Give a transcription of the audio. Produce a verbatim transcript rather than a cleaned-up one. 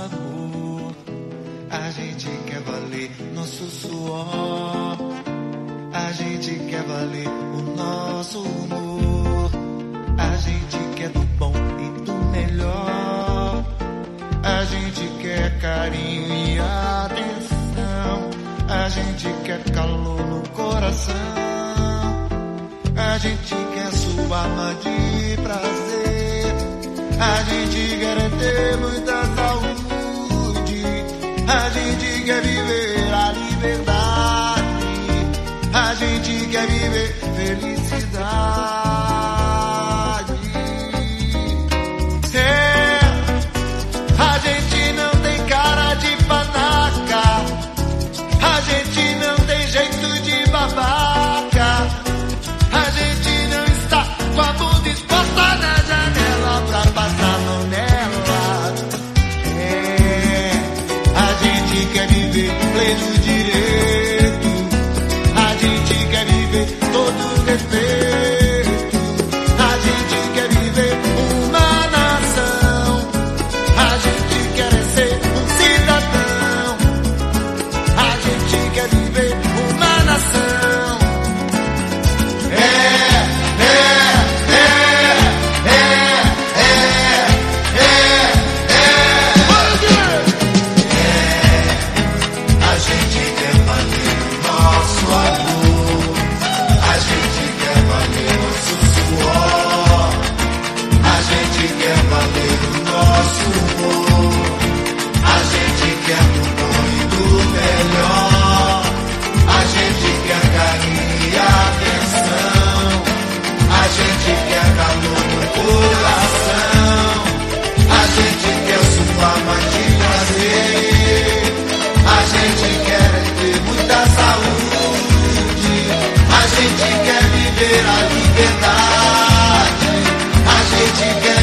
amor. A gente quer valer nosso suor. A gente quer valer o nosso humor. A gente quer do bom e do melhor. A gente quer carinho e atenção. A gente quer calor no coração. A gente quer sua alma de prazer. A gente quer ter muita saúde. A gente quer viver a liberdade. A gente quer viver felicidade. É, a gente não tem cara de panaca. A gente não tem jeito de babaca. A gente não está com a bunda exposta na janela pra passar a mão nela. É, a gente quer viver pleno direito. A gente quer viver todo respeito. A gente quer viver uma nação. A gente quer ser um cidadão. A gente quer viver uma nação. É, é, é, é, é, é, é, é. A gente quer valer o nosso amor. A gente quer valer nosso suor. A gente quer valer o nosso humor. A gente quer do bom e do melhor. A gente quer carinho e atenção. A gente quer calor no coração. A gente quer sua alma de prazer. A gente quer ter muita saúde. A gente quer viver a liberdade. A gente quer